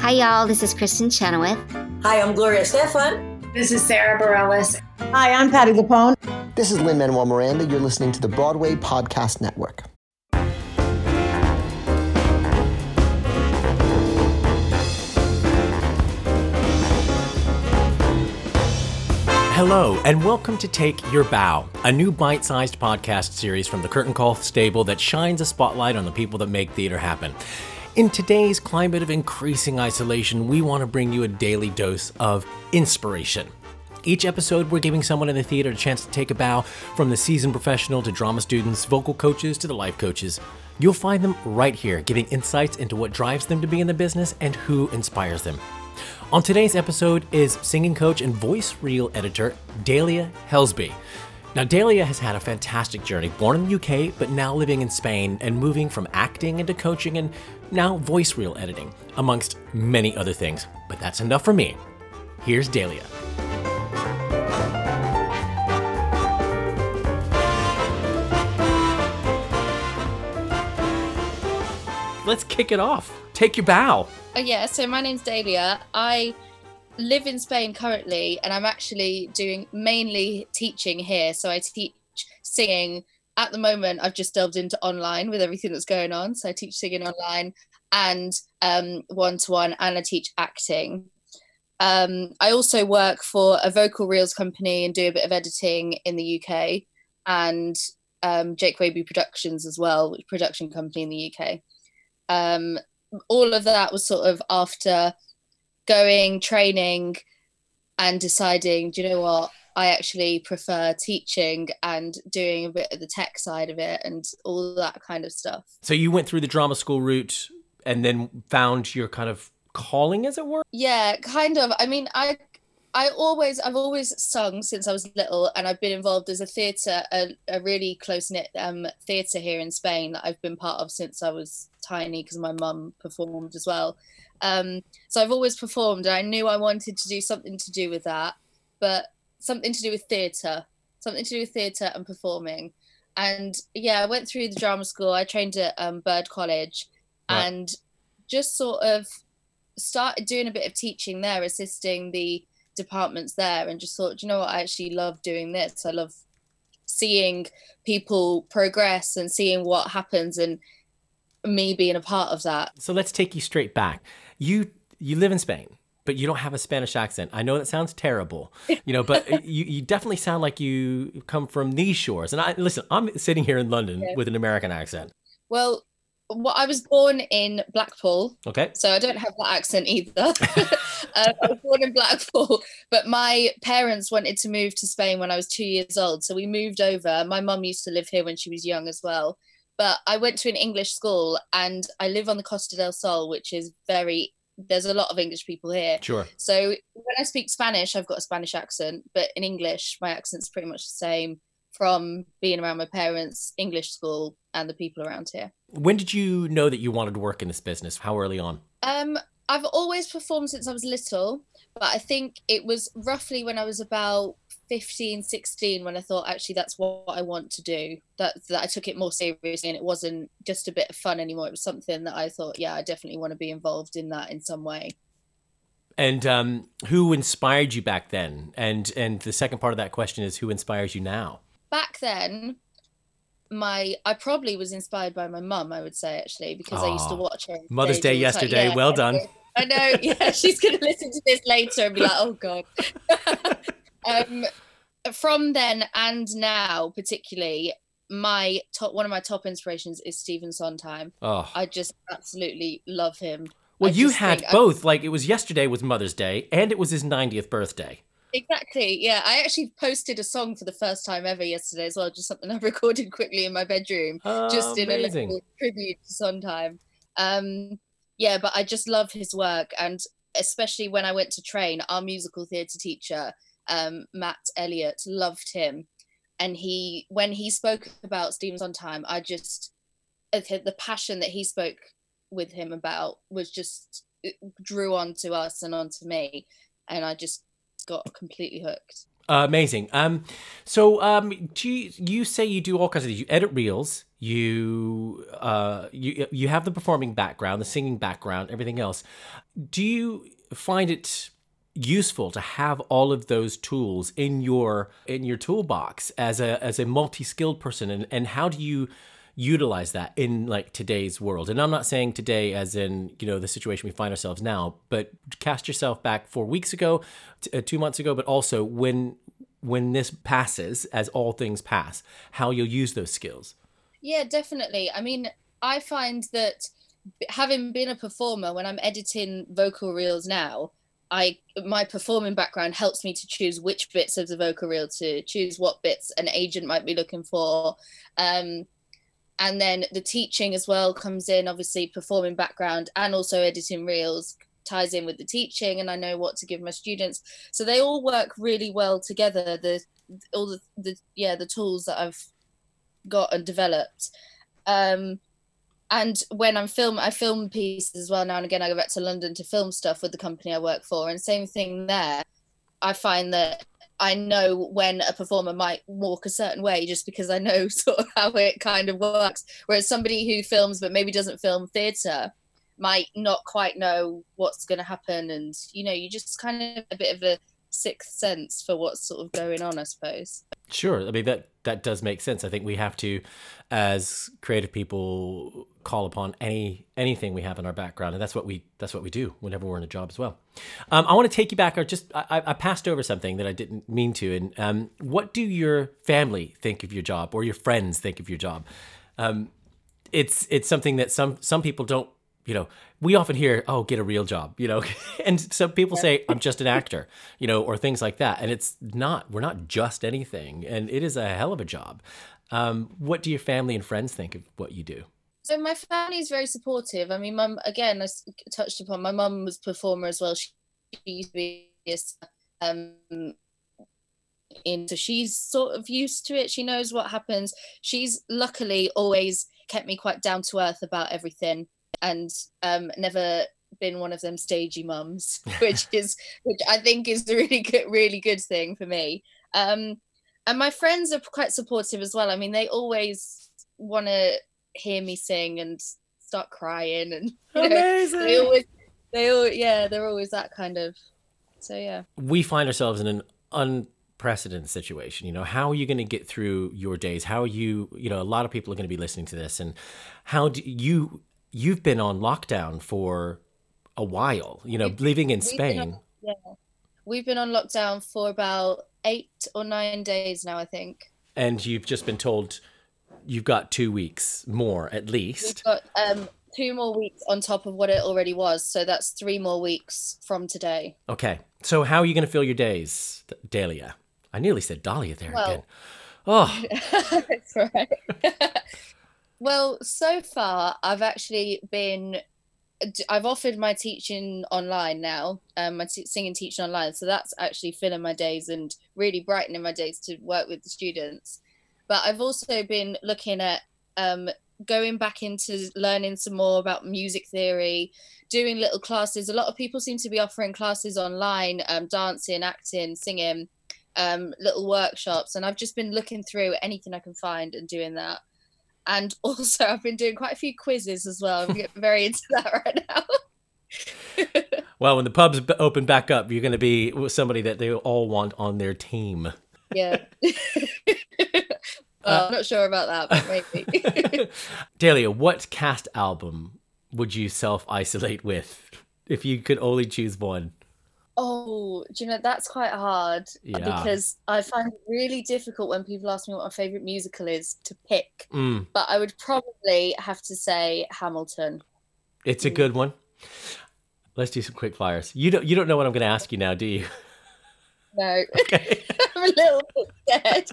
Hi, y'all. This is Kristen Chenoweth. Hi, I'm Gloria Stefan. This is Sarah Bareilles. Hi, I'm Patti LuPone. This is Lin-Manuel Miranda. You're listening to the Broadway Podcast Network. Hello, and welcome to Take Your Bow, a new bite-sized podcast series from the Curtain Call stable that shines a spotlight on the people that make theater happen. In today's climate of increasing isolation, we want to bring you a daily dose of inspiration. Each episode, we're giving someone in the theater a chance to take a bow, from the seasoned professional to drama students, vocal coaches to the life coaches. You'll find them right here, giving insights into what drives them to be in the business and who inspires them. On today's episode is singing coach and voice reel editor Dalia Helsby. Now, Dalia has had a fantastic journey, born in the UK, but now living in Spain and moving from acting into coaching and now voice reel editing, amongst many other things. But that's enough for me. Here's Dalia. Let's kick it off. Take your bow. Yeah, so my name's Dalia. I live in Spain currently, and I'm actually doing mainly teaching here. So I teach singing. At the moment, I've just delved into online with everything that's going on. So I teach singing online and one-to-one, and I teach acting. I also work for a vocal reels company and do a bit of editing in the UK, and Jake Waby Productions as well, which production company in the UK. All of that was sort of after going, training, and deciding, do you know what, I actually prefer teaching and doing a bit of the tech side of it and all that kind of stuff. So you went through the drama school route and then found your kind of calling, as it were? Yeah, kind of. I mean, I've always sung since I was little, and I've been involved as a really close-knit theatre here in Spain that I've been part of since I was tiny, because my mum performed as well. So I've always performed, and I knew I wanted to do something to do with that, but something to do with theatre and performing. And yeah, I went through the drama school. I trained at Bird College, right, and just sort of started doing a bit of teaching there, assisting the departments there, and just thought, you know what, I actually love doing this. I love seeing people progress and seeing what happens and me being a part of that. So let's take you straight back. You live in Spain, but you don't have a Spanish accent. I know that sounds terrible, but you definitely sound like you come from these shores. And I'm sitting here in London with an American accent. Well, I was born in Blackpool. Okay. So I don't have that accent either. I was born in Blackpool, but my parents wanted to move to Spain when I was 2 years old. So we moved over. My mum used to live here when she was young as well. But I went to an English school, and I live on the Costa del Sol, which is there's a lot of English people here. Sure. So when I speak Spanish, I've got a Spanish accent, but in English, my accent's pretty much the same from being around my parents' English school and the people around here. When did you know that you wanted to work in this business? How early on? I've always performed since I was little, but I think it was roughly when I was about 15, 16 when I thought, actually, that's what I want to do, that I took it more seriously, and it wasn't just a bit of fun anymore. It was something that I thought, yeah, I definitely want to be involved in that in some way. And who inspired you back then? And the second part of that question is, who inspires you now? Back then, I probably was inspired by my mum, I would say, actually, because I used to watch her. Mother's Day yesterday. Well done. I know. Yeah, she's going to listen to this later and be like, oh, God. From then and now, particularly, one of my top inspirations is Stephen Sondheim. Oh. I just absolutely love him. Well, you had both. Like, it was yesterday was Mother's Day, and it was his 90th birthday. Exactly, yeah. I actually posted a song for the first time ever yesterday as well, just something I recorded quickly in my bedroom, just in a little tribute to Sondheim. Yeah, but I just love his work, and especially when I went to train, our musical theatre teacher, Matt Elliott, loved him. And when he spoke about Stephen Sondheim, the passion that he spoke with him about was just, it drew on to us and on to me. And I just got completely hooked. Amazing. You say you do all kinds of things. You edit reels. You have the performing background, the singing background, everything else. Do you find it useful to have all of those tools in your toolbox as a multi-skilled person, and how do you utilize that in like today's world? And I'm not saying today as in, the situation we find ourselves now, but cast yourself back 4 weeks ago, 2 months ago, but also when this passes, as all things pass, how you'll use those skills. Yeah, definitely. I mean, I find that having been a performer, when I'm editing vocal reels now, my performing background helps me to choose which bits of the vocal reel to choose, what bits an agent might be looking for. And then the teaching as well comes in, obviously performing background and also editing reels ties in with the teaching, and I know what to give my students. So they all work really well together. The tools that I've got and developed. And when I film pieces as well now and again. I go back to London to film stuff with the company I work for, and same thing there. I find that I know when a performer might walk a certain way just because I know sort of how it kind of works. Whereas somebody who films but maybe doesn't film theatre might not quite know what's going to happen. And, you just kind of a bit of a sixth sense for what's sort of going on, I suppose. Sure. I mean, that does make sense. I think we have to, as creative people, call upon anything we have in our background, and that's what we do whenever we're in a job as well. I want to take you back. I passed over something that I didn't mean to. And what do your family think of your job, or your friends think of your job? It's something that some people don't. We often hear, "Oh, get a real job," and some people say, "I'm just an actor," or things like that. And it's not. We're not just anything, and it is a hell of a job. What do your family and friends think of what you do? So my family is very supportive. I mean, mum, again, I touched upon, my mum was a performer as well. She used to be so she's sort of used to it. She knows what happens. She's luckily always kept me quite down to earth about everything, and never been one of them stagey mums, which I think is a really good thing for me. And my friends are quite supportive as well. I mean, they always want to hear me sing and start crying, and amazing. They're always that kind of. So yeah, we find ourselves in an unprecedented situation. How are you going to get through your days? How are you? A lot of people are going to be listening to this, and how do you've been on lockdown for a while, living in Spain. We've been on lockdown for about 8 or 9 days now, I think. And you've just been told you've got 2 weeks more at least. We've got 2 more weeks on top of what it already was. So that's 3 more weeks from today. Okay. So how are you going to fill your days, Dahlia? I nearly said Dahlia there again. Oh. That's right. Well, so far, I've offered my teaching online now, my singing teaching online. So that's actually filling my days and really brightening my days to work with the students. But I've also been looking at going back into learning some more about music theory, doing little classes. A lot of people seem to be offering classes online, dancing, acting, singing, little workshops. And I've just been looking through anything I can find and doing that. And also, I've been doing quite a few quizzes as well. I'm getting very into that right now. Well, when the pubs open back up, you're going to be somebody that they all want on their team. Yeah. I'm not sure about that, but maybe. Dahlia, what cast album would you self-isolate with if you could only choose one? Oh, do you know, that's quite hard because I find it really difficult when people ask me what my favourite musical is to pick. But I would probably have to say Hamilton. It's a good one. Let's do some quick fires. You don't know what I'm going to ask you now, do you? No. Okay. I'm a little bit scared.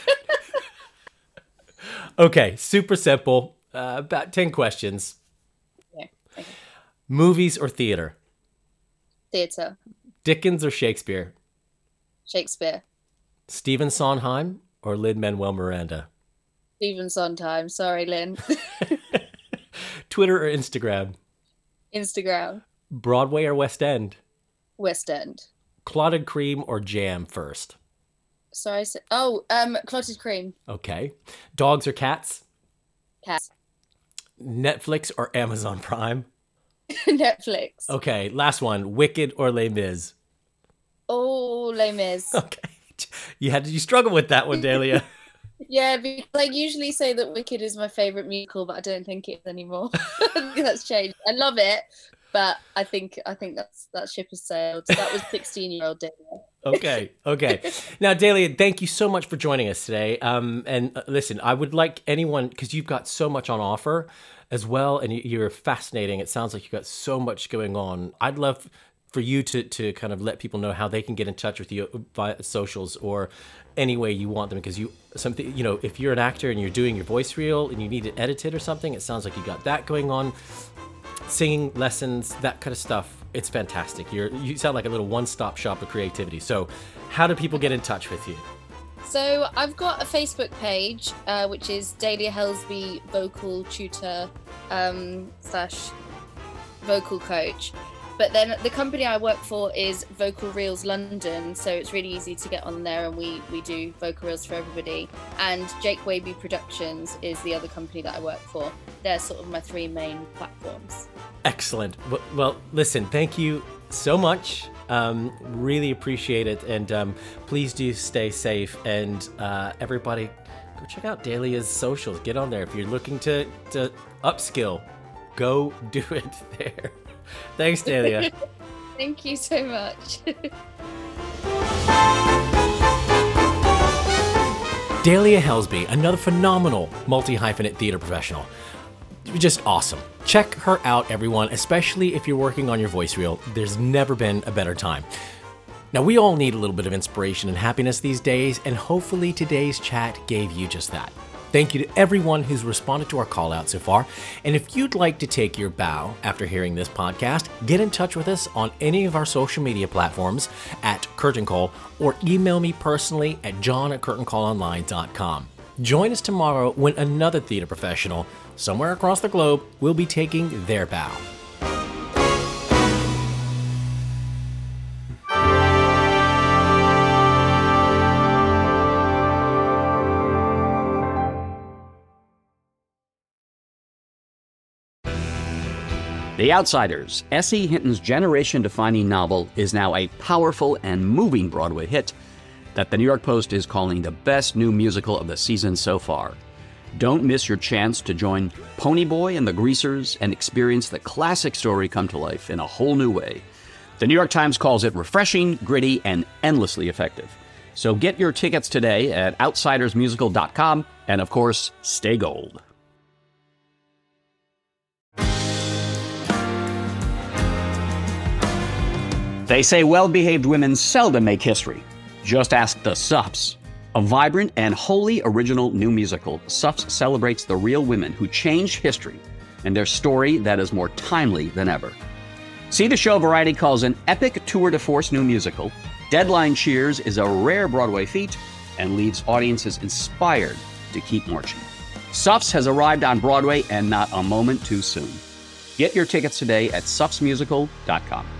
Okay, super simple. About 10 questions. Yeah. Okay. Movies or theatre? Theatre. Dickens or Shakespeare? Shakespeare. Stephen Sondheim or Lin-Manuel Miranda? Stephen Sondheim. Sorry, Lynn. Twitter or Instagram? Instagram. Broadway or West End? West End. Clotted cream or jam first? Sorry. Clotted cream. Okay. Dogs or cats? Cats. Netflix or Amazon Prime? Netflix. Okay, last one. Wicked or Les Mis? Oh, Les Mis. Okay. You struggle with that one, Dahlia. Yeah, because I usually say that Wicked is my favourite musical, but I don't think it is anymore. I think that's changed. I love it, but I think that ship has sailed. That was 16-year-old Dahlia. Okay. Now, Dahlia, thank you so much for joining us today. Listen, I would like anyone, because you've got so much on offer as well, and you're fascinating. It sounds like you've got so much going on. I'd love for you to kind of let people know how they can get in touch with you via socials or any way you want them, because if you're an actor and you're doing your voice reel and you need it edited or something, it sounds like you got that going on. Singing lessons, that kind of stuff. It's fantastic. You sound like a little one-stop shop of creativity. So how do people get in touch with you? So I've got a Facebook page, which is Dahlia Helsby Vocal Tutor / Vocal Coach. But then the company I work for is Vocal Reels London, so it's really easy to get on there, and we do vocal reels for everybody. And Jake Waby Productions is the other company that I work for. They're sort of my three main platforms. Excellent. Well, listen, thank you so much. Really appreciate it, and please do stay safe. And everybody, go check out Dahlia's socials. Get on there if you're looking to upskill. Go do it there. Thanks, Dahlia. Thank you so much. Dahlia Helsby, another phenomenal multi-hyphenate theater professional. Just awesome. Check her out, everyone, especially if you're working on your voice reel. There's never been a better time. Now, we all need a little bit of inspiration and happiness these days, and hopefully today's chat gave you just that. Thank you to everyone who's responded to our call out so far. And if you'd like to take your bow after hearing this podcast, get in touch with us on any of our social media platforms at Curtain Call, or email me personally at john@curtaincallonline.com. Join us tomorrow when another theater professional somewhere across the globe will be taking their bow. The Outsiders, S.E. Hinton's generation-defining novel, is now a powerful and moving Broadway hit that the New York Post is calling the best new musical of the season so far. Don't miss your chance to join Ponyboy and the Greasers and experience the classic story come to life in a whole new way. The New York Times calls it refreshing, gritty, and endlessly effective. So get your tickets today at outsidersmusical.com, and of course, stay gold. They say well-behaved women seldom make history. Just ask the Suffs. A vibrant and wholly original new musical, Suffs celebrates the real women who changed history and their story that is more timely than ever. See the show Variety calls an epic tour de force new musical. Deadline cheers is a rare Broadway feat and leaves audiences inspired to keep marching. Suffs has arrived on Broadway, and not a moment too soon. Get your tickets today at suffsmusical.com.